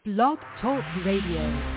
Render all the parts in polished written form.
Blog Talk Radio.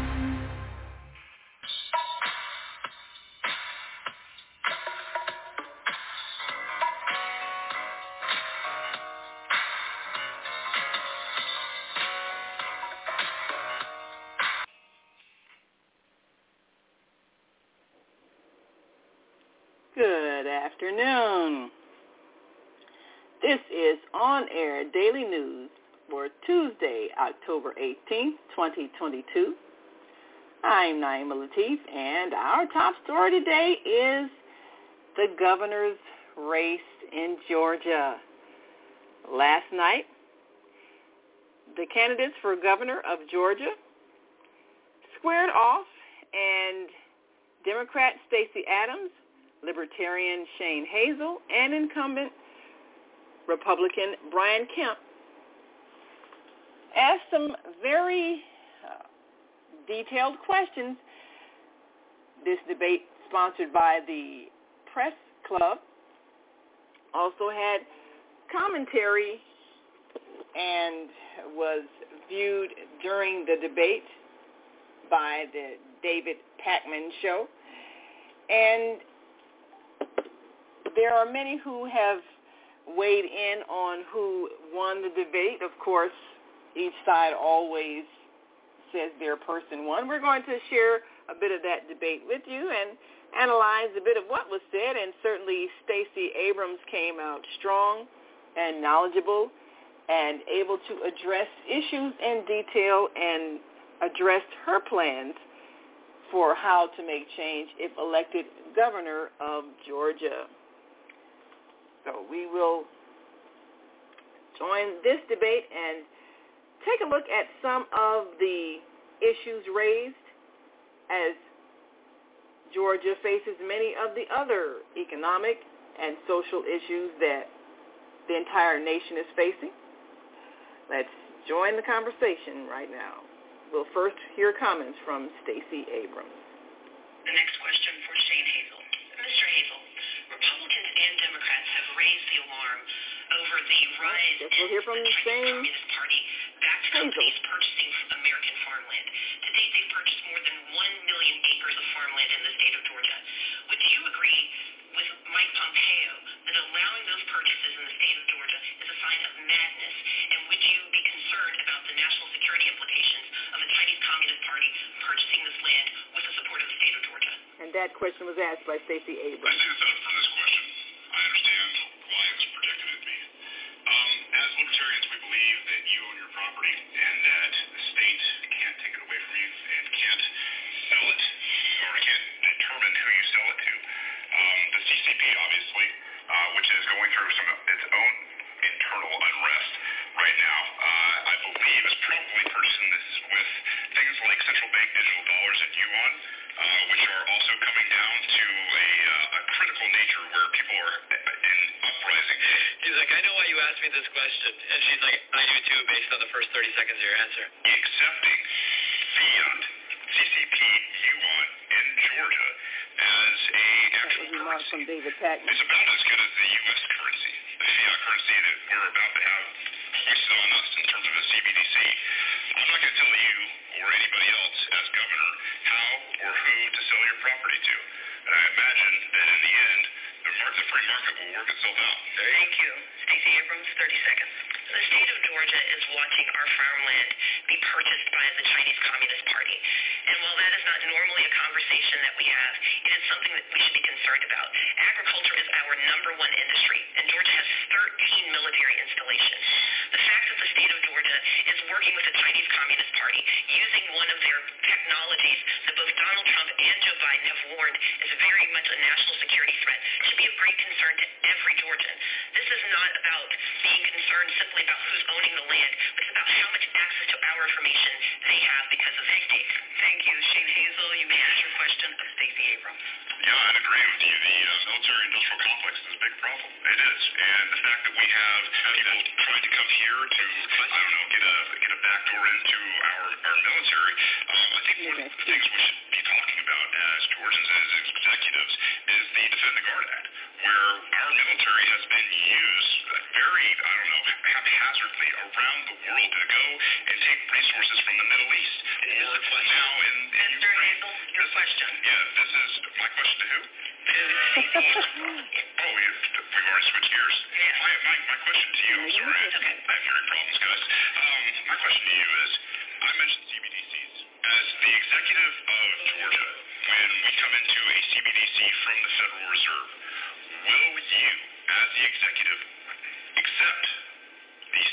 Good afternoon. This is On Air Daily News for Tuesday, October 18th, 2022. I'm Naima Latif, and our top story today is the governor's race in Georgia. Last night, the candidates for governor of Georgia squared off, and Democrat Stacey Abrams, Libertarian Shane Hazel, and incumbent Republican Brian Kemp asked some very detailed questions. This debate, sponsored by the Press Club, also had commentary and was viewed during the debate by the David Pakman Show. And there are many who have weighed in on who won the debate. Of course, each side always says their person won. We're going to share a bit of that debate with you and analyze a bit of what was said. And certainly Stacey Abrams came out strong and knowledgeable and able to address issues in detail and addressed her plans for how to make change if elected governor of Georgia. So we will join this debate and take a look at some of the issues raised as Georgia faces many of the other economic and social issues that the entire nation is facing. Let's join the conversation right now. We'll first hear comments from Stacey Abrams. The next question for Shane Hazel. Mr. Hazel, Republicans and Democrats have raised the alarm over the rise in the Chinese Communist Party backed companies purchasing American farmland. To date, they've purchased more than 1 million acres of farmland in the state of Georgia. Would you agree with Mike Pompeo that allowing those purchases in the state of Georgia is a sign of madness? And would you be concerned about the national security implications of the Chinese Communist Party purchasing this land with the support of the state of Georgia? And that question was asked by Stacey Abrams. I stand for this question. I understand why it was projected at me. As libertarians, we believe that you own your property and that the state can't take it away from you and can't sell it or can't determine who you sell it to. The CCP, obviously, which is going through some of its own internal unrest right now, I believe is probably purchasing this with things like central bank digital dollars and yuan, which are also coming down to a critical nature where people are in uprising. He's like, I know why you asked me this question. And she's like, I do too, based on the first 30 seconds of your answer. Accepting fiat, CCP, yuan in Georgia as a actual currency from David Pakman. It's about as good as the U.S. currency, the fiat currency that we're about to have hoisted on us in terms of a CBDC. I'm not going to tell you or anybody else as governor how or who to sell your property to. And I imagine that in the end, the free market will work itself out. Thank you. Stacey Abrams, 30 seconds. The state of Georgia is watching our farmland be purchased by the Chinese Communist Party. And while that is not normally a conversation that we have, it is something that we should be concerned about. Agriculture is our number one industry, and Georgia has 13 military installations. The fact that the state of Georgia is working with the Chinese Communist Party using one of their technologies that both Donald Trump and Joe Biden have warned is very much a national security threat should be of great concern to every Georgian. This is not about being concerned simply about who's owning the land, but it's about how much access to our information they have because of these states. Thank you. Shane Hazel, you may ask your question of Stacey Abrams. Yeah, I'd agree with you. The military-industrial complex is a big problem. It is. And the fact that we have people trying to come here to, I don't know, get a backdoor into our military, I think one of the things we should be talking about as Georgians, as executives, is the Defend the Guard Act, where our military has been used very, haphazardly around the world to go and take resources from the Middle valid question. Now, in Mr. Hazel, your question. Yeah, this is my question to who? We've already switched gears. Yeah. My question to you, I'm sorry, I have hearing problems, guys. My question to you is, I mentioned CBDCs. As the executive of Georgia, when we come into a CBDC from the Federal Reserve, will you, as the executive, accept this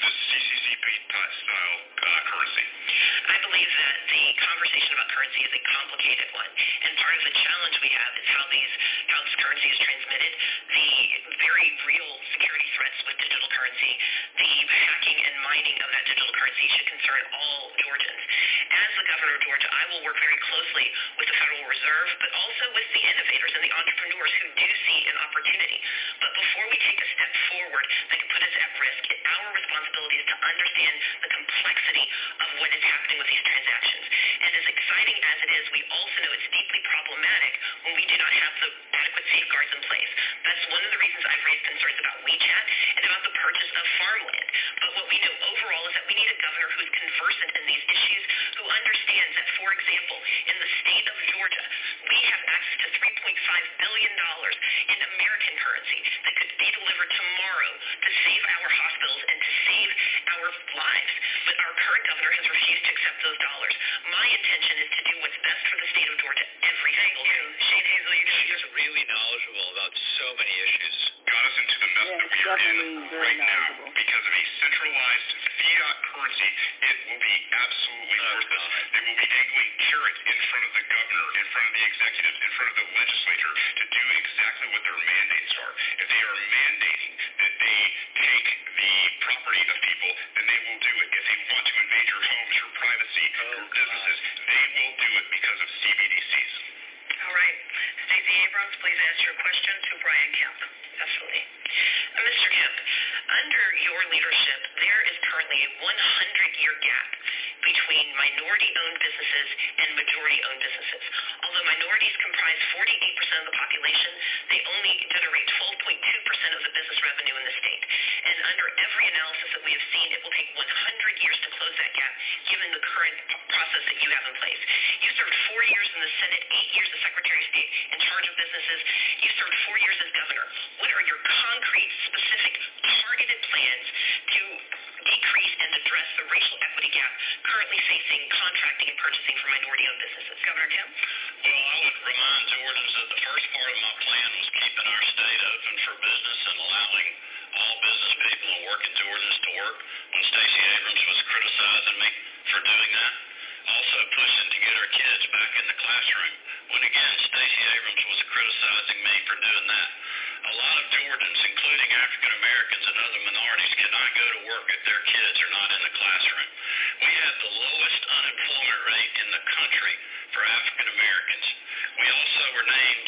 CCCP-style currency? I believe that the conversation about currency is a complicated one, and part of the challenge we have is how this currency is transmitted, the very real security threats with digital currency, the hacking and mining of that digital currency should concern all Georgians. As the governor of Georgia, I will work very closely with the Federal Reserve, but also with the innovators and the entrepreneurs who do see an opportunity. But before we take a step forward that could put us at risk, our responsibility is to understand the complexity of what is happening with these transactions. And as exciting as it is, we also know it's deeply problematic when we do not have the adequate safeguards in place. That's one of the reasons I've raised concerns about WeChat and about the purchase of farmland. But what we know overall is that we need a governor who's conversant in these issues, who understands that, for example, in the state of Georgia, we have access to $3.5 billion in American currency that could be delivered tomorrow to save our hospitals and to save our lives. But our current governor has refused to accept those dollars. My intention is to do what's best for the state of Georgia every single day. Shane Hazel, She's really knowledgeable about so many issues. Got us into the mess that we are in right now because of a centralized fiat currency. It will be absolutely worthless. They will be dangling carrots in front of the governor, in front of the executive, in front of the legislature to do exactly what their mandates are. If they are mandating that they take the property of people, then they will do it. If they want to invade your homes, your privacy, your businesses, they will do it because of CBDCs. All right. Stacey Abrams, please ask your question to Brian Kemp. Absolutely. Mr. Kemp, under your leadership, there is currently a 100-year gap between minority-owned businesses and majority-owned businesses. Although minorities comprise 48% of the population, they only generate 12.2% of the business revenue in the state. And under every analysis that we have seen, it will take 100 years to close that gap, given the current process that you have in place. You served 4 years in the Senate, 8 years as Secretary of State in charge of businesses. You served 4 years as governor. What are your concrete, specific, targeted plans to decrease and address the racial equity gap currently facing contracting and purchasing for minority-owned businesses? Governor Kemp? Well, I would remind Georgians that the first part of my plan was keeping our state open for business and allowing all business people and working Georgians to work when Stacey Abrams was criticizing me for doing that. Also pushing to get our kids back in the classroom when, again, Stacey Abrams was criticizing me for doing that. A lot of Georgians, including African Americans and other minorities, cannot go to work if their kids are not in the classroom. We have the lowest unemployment rate in the country for African Americans. We also were named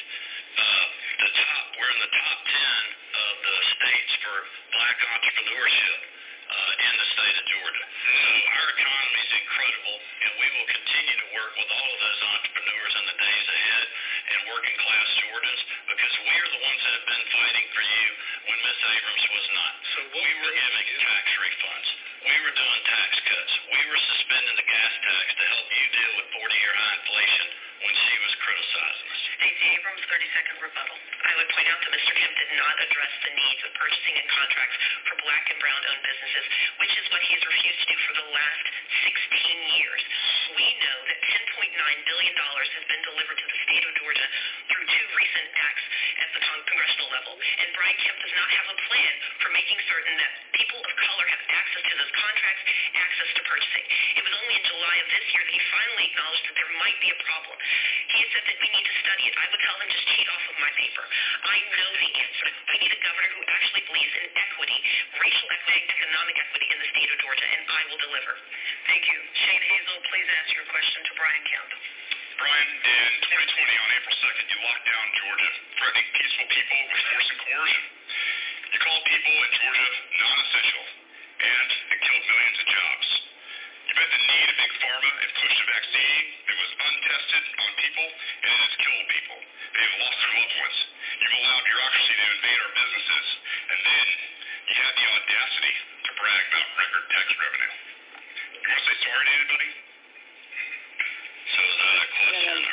we're in the top 10 of the states for black entrepreneurship in the state of Georgia. So our economy is incredible, and we will continue to work with all of those entrepreneurs in the days ahead and working class Georgians, because we are the ones that have been fighting for you when Miss Abrams was not. So we were giving tax refunds. We were doing tax cuts. We were suspending the gas tax to help you deal with 40-year high inflation when she was criticizing us. Stacey Abrams, 30-second rebuttal. I would point out that Mr. Kemp did not address the needs of purchasing and contracts for black and brown-owned businesses, which is what he's refused to do for the last 16 years. We know that $10.9 billion has been delivered to the state of Georgia through 2 recent acts at the congressional level. And Brian Kemp does not have a plan for making certain that people of color have access to those contracts, access to purchasing. It was only in July of this year that he finally acknowledged that there might be a problem. He has said that we need to study it. I would tell him, just cheat off of my paper. I know the answer. We need a governor who actually believes in equity, racial equity, economic equity in the state of Georgia, and I will deliver. Thank you. Shane Hazel, please ask your question to Brian Kemp. Brian, in 2020 on April 2nd, you locked down Georgia, threatening peaceful people with force and coercion. You called people in Georgia non-essential, and it killed millions of jobs. You met the need of Big Pharma and pushed a vaccine that was untested on people, and it has killed people. They've lost their loved ones. You've allowed bureaucracy to invade our businesses, and then you had the audacity to brag about record tax revenue. You want to say sorry to anybody?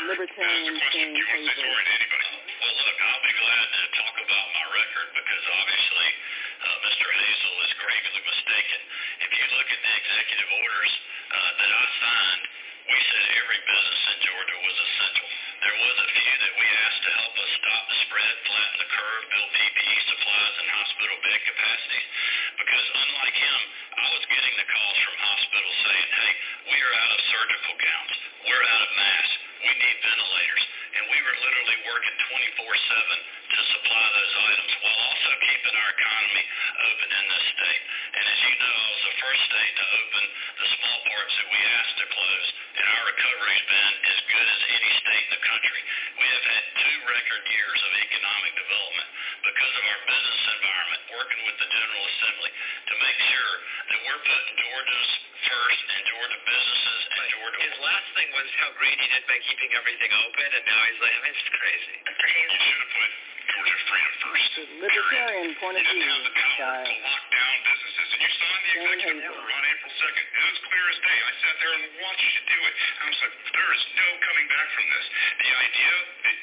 Libertarian Shane Hazel. Well, look, I'll be glad to talk about my record because obviously Mr. Hazel is gravely mistaken. If you look at the executive orders that I signed, we said every business in Georgia was essential. There was a few that we asked to help us stop the spread, flatten the curve, build PPE supplies and hospital bed capacities, because unlike him, I was getting the calls from hospitals saying, hey, we are out of surgical gowns, we're out of masks, we need ventilators, and we were literally working 24/7 to supply those items while also keeping our economy open in this state. And as you know, I was the first state to open the small parts that we asked to close, and our recovery's been as good as any state in the country. We have had 2 record years of economic development because of our business environment, working with the General Assembly to make sure that we're putting Georgians first and Georgia businesses and Georgia. His last thing was how great he did by keeping everything open, and now he's like, I mean, it's crazy. You should have put Georgia freedom first. The libertarian point of view, You didn't have the power to lock down businesses, and you signed the executive order on April 2nd. It was clear as day. I sat there and watched you do it. And I was like, there is no coming back from this. The idea that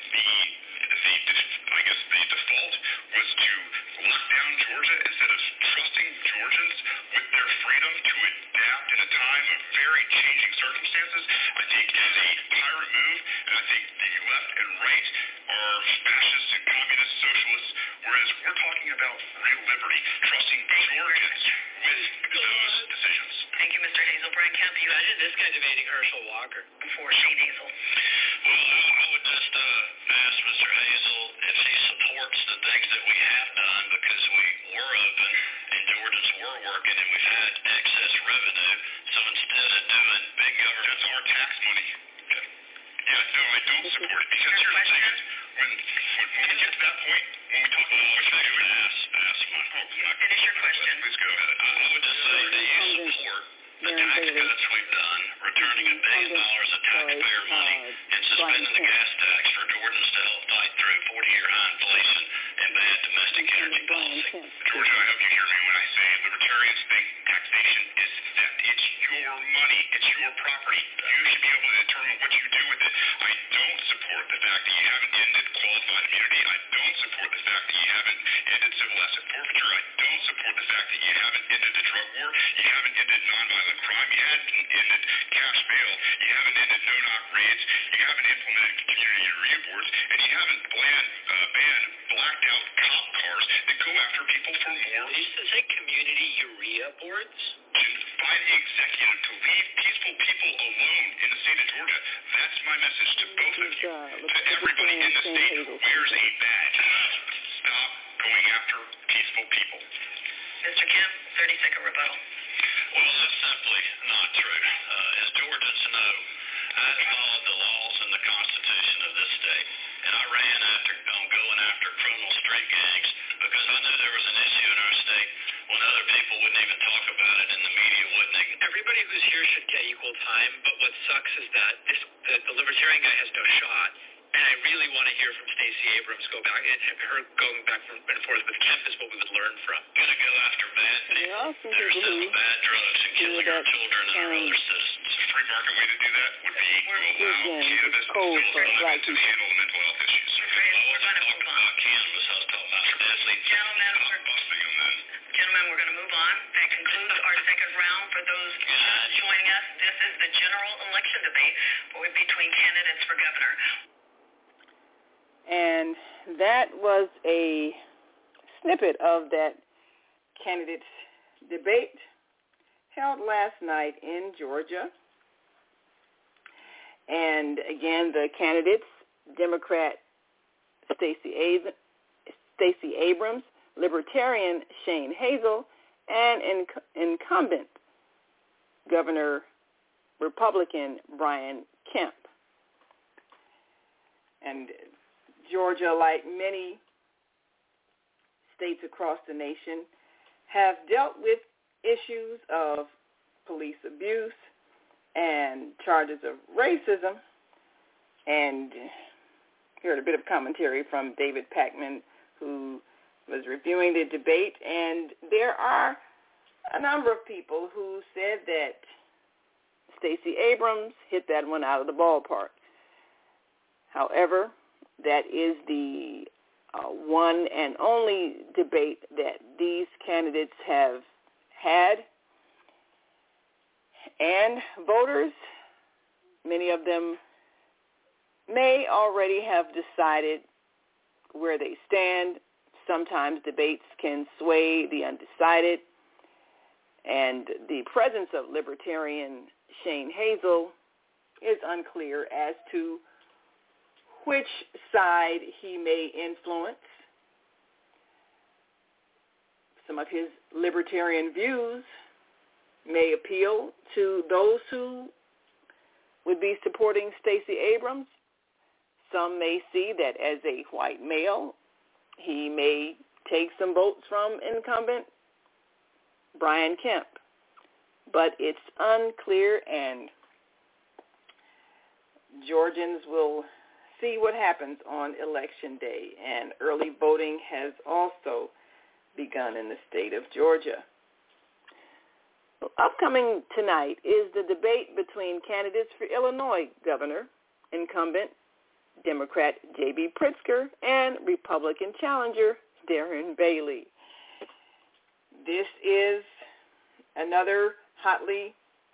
I guess the default was to lock down Georgia instead of trusting Georgians with their freedom to adapt in a time of very changing circumstances, I think is a pirate move, and I think the left and right are fascists and communist socialists, whereas we're talking about real liberty, trusting Georgians with those decisions. Thank you, Mr. Hazel. Brian Kemp, you Imagine this guy debating Herschel Walker. before Shane Hazel. Well, I would just ask Mr. Hazel if he supports the things that we have done because we were open and Georgians were working and we've had excess revenue. So instead of doing big government, that's our tax money. Yeah, no, I don't support it because here's the thing is when we get to that point, when we talk about what we do, Finish your question. Please go ahead. I would just say that you support the tax cuts we've done, returning $1 billion of taxpayer money and suspending the gas tax for Georgians to help fight through 40-year high inflation and bad domestic energy policy. Georgia, I hope you hear me when I say libertarians think taxation is theft. It's your money. It's your property. You should be able to determine what you do with it. I don't support the fact that you haven't ended qualified immunity. I don't support the fact that you haven't ended civil asset forfeiture. I don't support the fact that you haven't ended the drug war. You haven't ended nonviolent crime. You haven't ended cash bail. You haven't ended no-knock raids. You haven't implemented community review boards. And you haven't banned blacked-out cop cars that go after people for more. Did you say community urea boards? By the executive to leave peaceful people alone in the state of Georgia. That's my message to both of you. To everybody in the state who wears a badge. Stop going after peaceful people. Mr. Kemp, 30-second rebuttal. Well, that's simply not true. As Georgians know, I have followed the laws and the Constitution of this state, and I ran on going after criminal street gangs because I knew there was an issue in our state when other people wouldn't even talk about it and the media wouldn't. Everybody who's here should get equal time, but what sucks is that the libertarian guy has no shot. And I really want to hear from Stacey Abrams go back, and her going back and forth with Kemp is what we would learn from. Going to go after bad people that are selling bad drugs and killing our children and our other citizens. A free market way to do that would be to allow cannabis to handle mental health issues. We're going to move on. Cannabis, I was talking about deadly busting them then. Gentlemen, we're going to move on. That concludes our second round. For those just joining us, this is the general election debate between candidates for governor. And that was a snippet of that candidates debate held last night in Georgia. And again, the candidates, Democrat Stacey Abrams, Libertarian Shane Hazel, and incumbent Governor Republican Brian Kemp. And Georgia, like many states across the nation, have dealt with issues of police abuse and charges of racism. And heard a bit of commentary from David Pakman, who was reviewing the debate. And there are a number of people who said that Stacey Abrams hit that one out of the ballpark. However, that is the one and only debate that these candidates have had. And voters, many of them may already have decided where they stand. Sometimes debates can sway the undecided. And the presence of Libertarian Shane Hazel is unclear as to which side he may influence. Some of his libertarian views may appeal to those who would be supporting Stacey Abrams. Some may see that as a white male, he may take some votes from incumbent Brian Kemp. But it's unclear, and Georgians will see what happens on Election Day. And early voting has also begun in the state of Georgia. Upcoming tonight is the debate between candidates for Illinois governor, incumbent Democrat J.B. Pritzker, and Republican challenger Darren Bailey. This is another hotly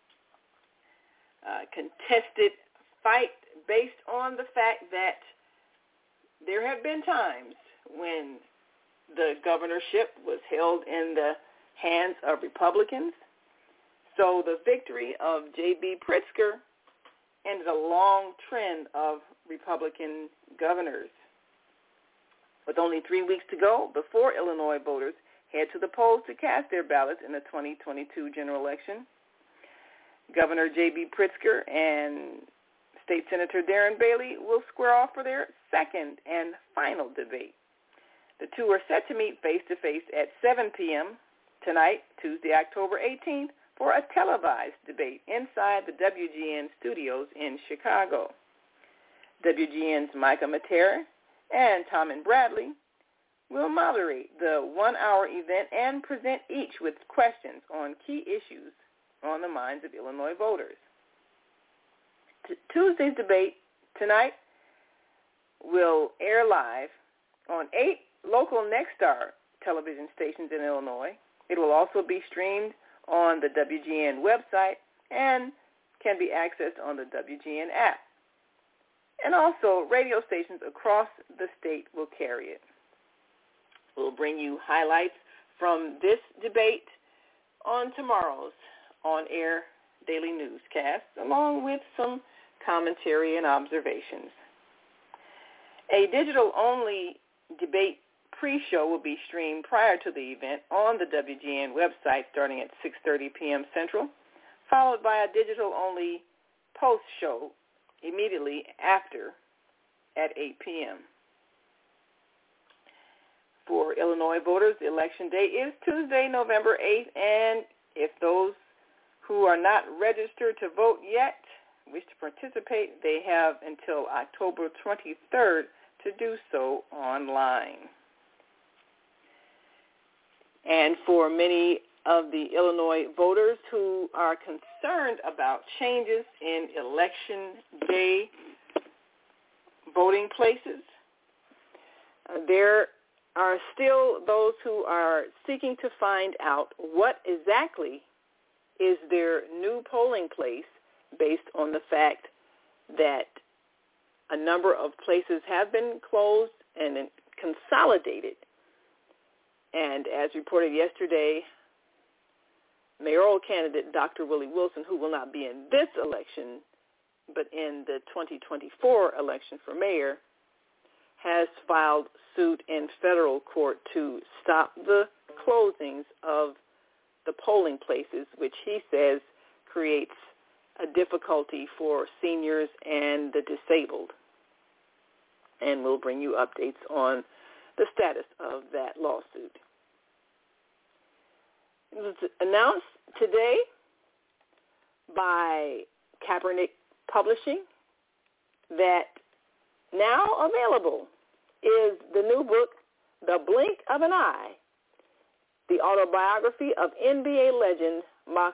contested fight based on the fact that there have been times when the governorship was held in the hands of Republicans. So the victory of J.B. Pritzker ended a long trend of Republican governors. With only 3 weeks to go before Illinois voters head to the polls to cast their ballots in the 2022 general election, Governor J.B. Pritzker and State Senator Darren Bailey will square off for their second and final debate. The two are set to meet face-to-face at 7 p.m. tonight, Tuesday, October 18th, for a televised debate inside the WGN studios in Chicago. WGN's Micah Matera and Tommen Bradley will moderate the one-hour event and present each with questions on key issues on the minds of Illinois voters. Tuesday's debate tonight will air live on 8 local Nexstar television stations in Illinois. It will also be streamed on the WGN website and can be accessed on the WGN app. And also, radio stations across the state will carry it. We'll bring you highlights from this debate on tomorrow's on-air daily newscast, along with some commentary and observations. A digital-only debate pre-show will be streamed prior to the event on the WGN website starting at 6:30 p.m. Central, followed by a digital-only post-show immediately after at 8 p.m. For Illinois voters, Election Day is Tuesday, November 8th, and if those who are not registered to vote yet wish to participate, they have until October 23rd to do so online. And for many of the Illinois voters who are concerned about changes in Election Day voting places, there are still those who are seeking to find out what exactly is their new polling place based on the fact that a number of places have been closed and consolidated. And as reported yesterday, mayoral candidate Dr. Willie Wilson, who will not be in this election, but in the 2024 election for mayor, has filed suit in federal court to stop the closings of the polling places, which he says creates a difficulty for seniors and the disabled. And we'll bring you updates on the status of that lawsuit. It was announced today by Kaepernick Publishing that now available is the new book, The Blink of an Eye, the autobiography of NBA legend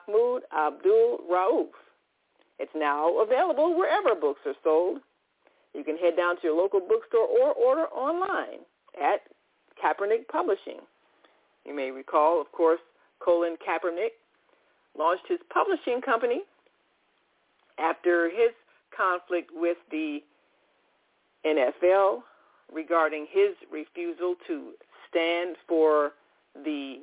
Mahmoud Abdul-Rauf. It's now available wherever books are sold. You can head down to your local bookstore or order online at Kaepernick Publishing. You may recall, of course, Colin Kaepernick launched his publishing company after his conflict with the NFL regarding his refusal to stand for the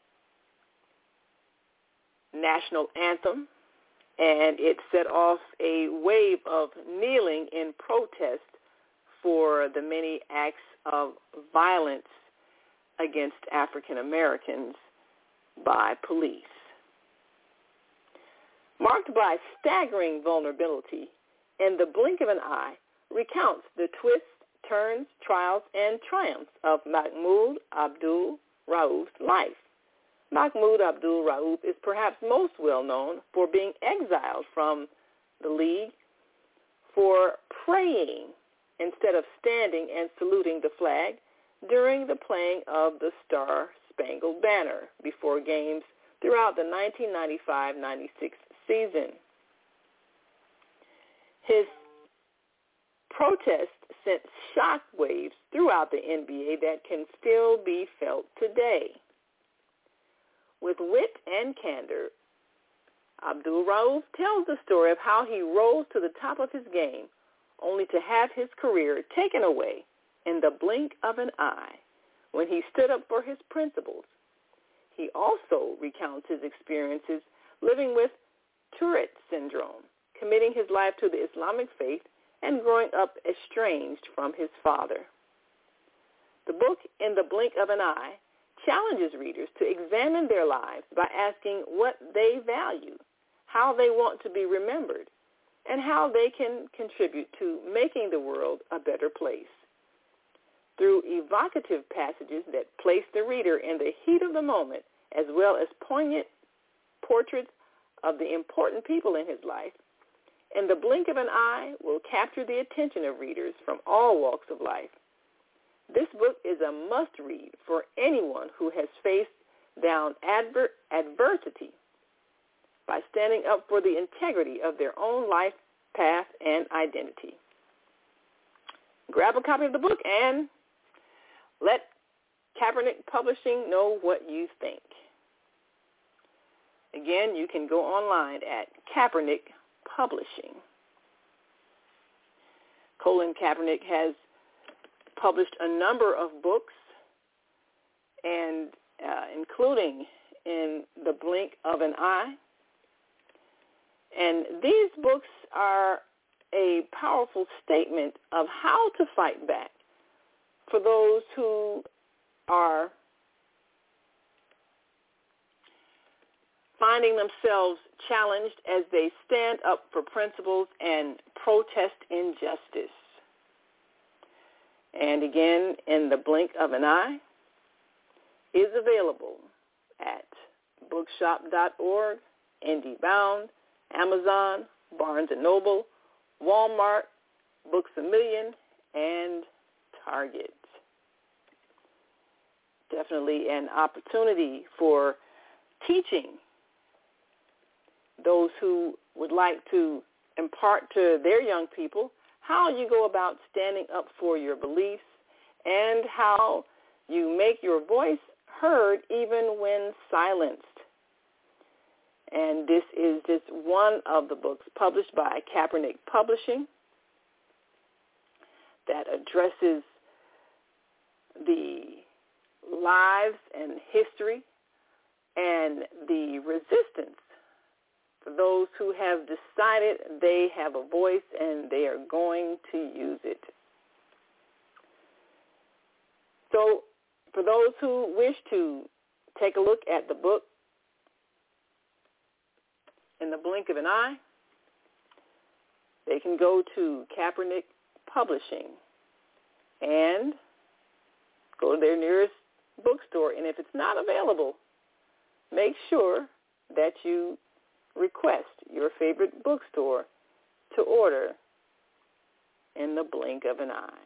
national anthem, and it set off a wave of kneeling in protest for the many acts of violence against African Americans by police. Marked by staggering vulnerability, In the Blink of an Eye recounts the twists, turns, trials, and triumphs of Mahmoud Abdul Rauf's life. Mahmoud Abdul Rauf is perhaps most well known for being exiled from the League for praying instead of standing and saluting the flag during the playing of the Star-Spangled Banner before games throughout the 1995-96 season. His protest sent shockwaves throughout the NBA that can still be felt today. With wit and candor, Abdul Rauf tells the story of how he rose to the top of his game only to have his career taken away in the blink of an eye when he stood up for his principles. He also recounts his experiences living with Tourette syndrome, committing his life to the Islamic faith, and growing up estranged from his father. The book, In the Blink of an Eye, challenges readers to examine their lives by asking what they value, how they want to be remembered, and how they can contribute to making the world a better place. Through evocative passages that place the reader in the heat of the moment, as well as poignant portraits of the important people in his life, In the Blink of an Eye will capture the attention of readers from all walks of life. This book is a must-read for anyone who has faced down adversity by standing up for the integrity of their own life, path, and identity. Grab a copy of the book and let Kaepernick Publishing know what you think. Again, you can go online at Kaepernick Publishing. Colin Kaepernick has published a number of books, and including In the Blink of an Eye. And these books are a powerful statement of how to fight back for those who are finding themselves challenged as they stand up for principles and protest injustice. And again, In the Blink of an Eye is available at bookshop.org, IndieBound, Amazon, Barnes & Noble, Walmart, Books A Million, and Target. Definitely an opportunity for teaching those who would like to impart to their young people how you go about standing up for your beliefs and how you make your voice heard even when silenced. And this is just one of the books published by Kaepernick Publishing that addresses the lives and history and the resistance for those who have decided they have a voice and they are going to use it. So for those who wish to take a look at the book, In the Blink of an Eye, they can go to Kaepernick Publishing and go to their nearest bookstore. And if it's not available, make sure that you request your favorite bookstore to order In the Blink of an Eye.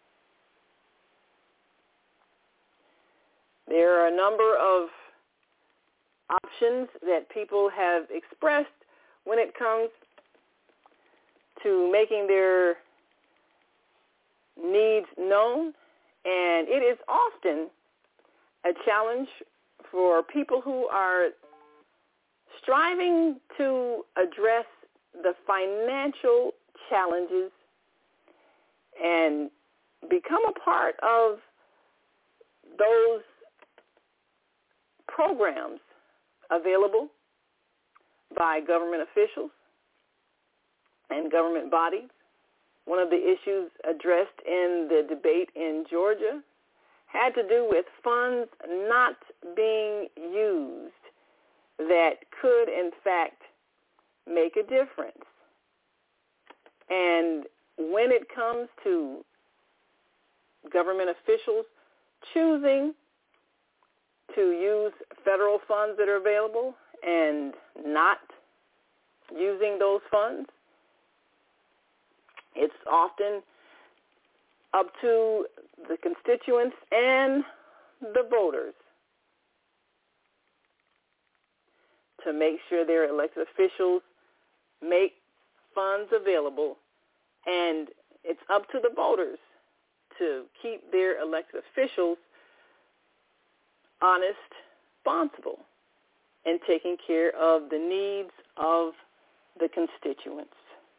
There are a number of options that people have expressed when it comes to making their known, and it is often a challenge for people who are striving to address the financial challenges and become a part of those programs available by government officials and government bodies. One of the issues addressed in the debate in Georgia had to do with funds not being used that could, in fact, make a difference. And when it comes to government officials choosing to use federal funds that are available and not using those funds, it's often up to the constituents and the voters to make sure their elected officials make funds available, and it's up to the voters to keep their elected officials honest, responsible, and taking care of the needs of the constituents.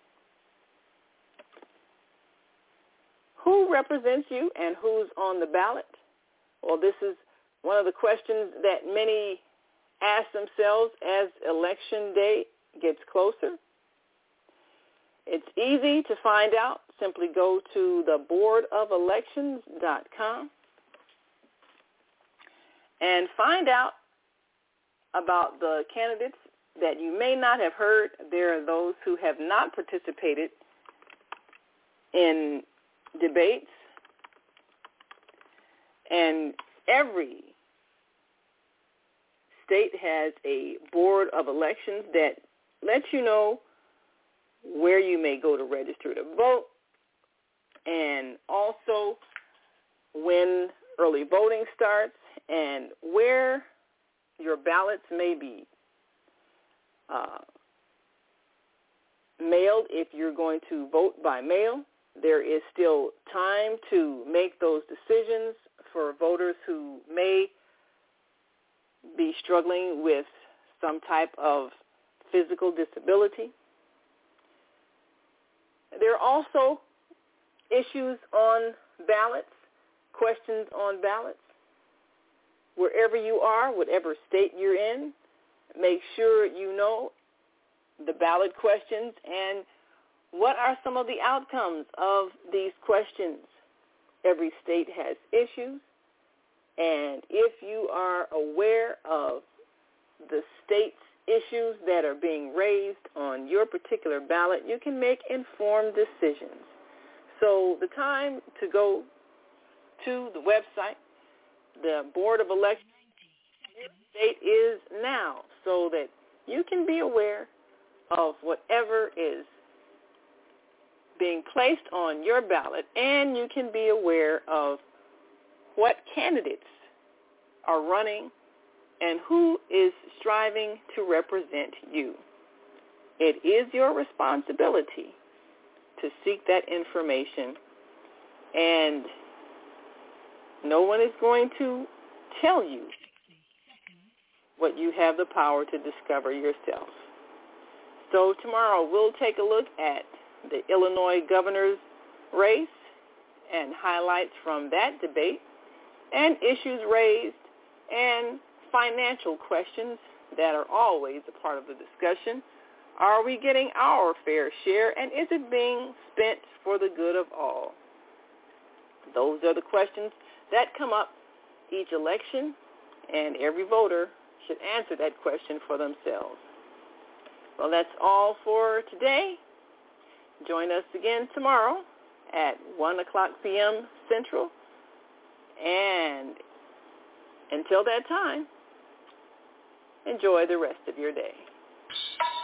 Who represents you and who's on the ballot? Well, this is one of the questions that many ask themselves as election day gets closer. It's easy to find out. Simply go to the boardofelections.com and find out about the candidates that you may not have heard. There are those who have not participated in debates, and every state has a board of elections that lets you know where you may go to register to vote, and also when early voting starts and where your ballots may be mailed if you're going to vote by mail. There is still time to make those decisions for voters who may be struggling with some type of physical disability. There are also issues on ballots, questions on ballots. Wherever you are, whatever state you're in, make sure you know the ballot questions and what are some of the outcomes of these questions. Every state has issues, and if you are aware of the state's issues that are being raised on your particular ballot, you can make informed decisions. So the time to go to the website, the Board of Elections state is now, so that you can be aware of whatever is being placed on your ballot, and you can be aware of what candidates are running and who is striving to represent you. It is your responsibility to seek that information, and no one is going to tell you what you have the power to discover yourself. So tomorrow we'll take a look at the Illinois governor's race and highlights from that debate and issues raised and financial questions that are always a part of the discussion. Are we getting our fair share, and is it being spent for the good of all? Those are the questions that come up each election, and every voter should answer that question for themselves. Well, that's all for today. Join us again tomorrow at 1 o'clock p.m. Central. And until that time, enjoy the rest of your day.